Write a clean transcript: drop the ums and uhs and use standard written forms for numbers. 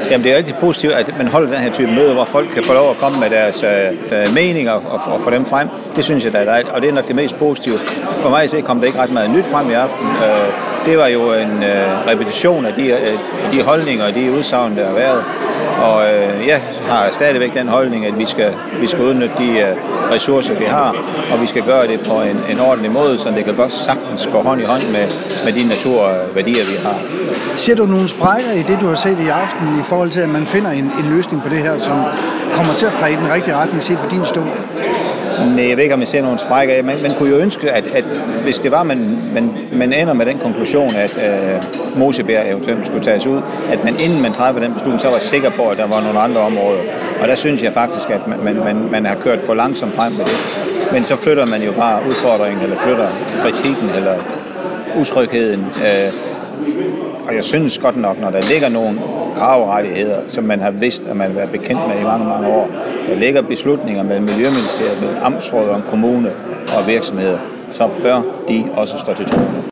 Jamen, det er altid positivt, at man holder den her type møder, hvor folk kan få lov at komme med deres meninger og få dem frem. Det synes jeg, der er dejligt, og det er nok det mest positive. For mig så kom der ikke ret meget nyt frem i aften. Det var jo en repetition af de holdninger og de udsagn, der har været. Og jeg har stadigvæk den holdning, at vi skal udnytte de ressourcer, vi har, og vi skal gøre det på en ordentlig måde, så det kan godt sagtens gå hånd i hånd med de naturværdier, vi har. Ser du nogle sprækker i det, du har set i aften, i forhold til, at man finder en løsning på det her, som kommer til at præge den rigtige retning set for din stol? Nej, jeg ved ikke, om jeg ser nogle sprækker. Man kunne jo ønske, at hvis det var, man ender med den konklusion, at Mosebjerg eventuelt skulle tages ud, at man inden man træffer den beslutning, så var sikker på, at der var nogle andre områder. Og der synes jeg faktisk, at man har kørt for langsomt frem med det. Men så flytter man jo bare udfordringen, eller flytter kritikken, eller utrygheden. Og jeg synes godt nok, når der ligger nogle graverettigheder, som man har vidst, at man har været bekendt med i mange, mange år, der ligger beslutninger med Miljøministeriet, med amtsråd om kommune og virksomheder, så bør de også stå til troende.